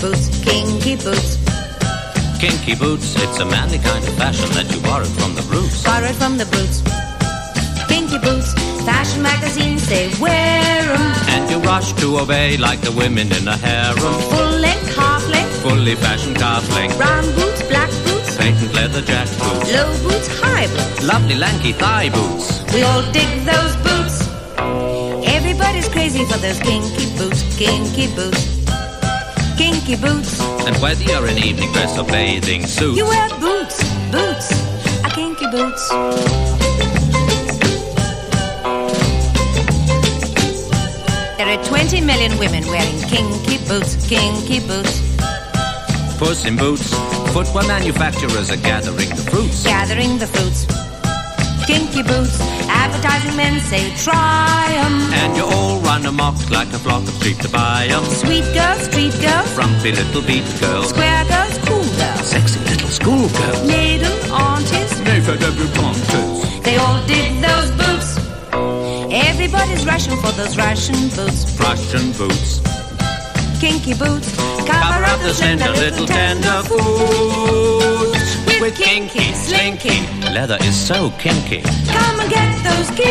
boots, kinky boots. Kinky boots, it's a manly kind of fashion that you borrowed from the Brutes. Borrowed from the Brutes. Kinky boots, fashion magazines say wear 'em. And you rush to obey like the women in a harem. Full length, half length, Fully fashioned calf length. brown boots, black boots, Patent leather jack boots. low boots, high boots. Lovely lanky thigh boots. We all dig those boots. Everybody's crazy for those kinky boots, kinky boots, kinky boots. And whether you're in evening dress or bathing suit, You wear boots, boots, a kinky boots. There are 20 million women wearing kinky boots, kinky boots. Puss in Boots, footwear manufacturers are gathering the fruits. Gathering the fruits. Kinky boots, advertising men say try 'em. And you all run amok like a flock of sheep to buy 'em. Sweet girls, street girls, Frumpy little beat girls, square girls, cool girls, sexy little school girls, maiden aunties, never debutantes. they all dig those boots. Everybody's rushing for those Russian boots. Russian boots, Kinky boots, cover up the slender little tender foot. With kinky, slinky, leather is so kinky. Come and get those kinky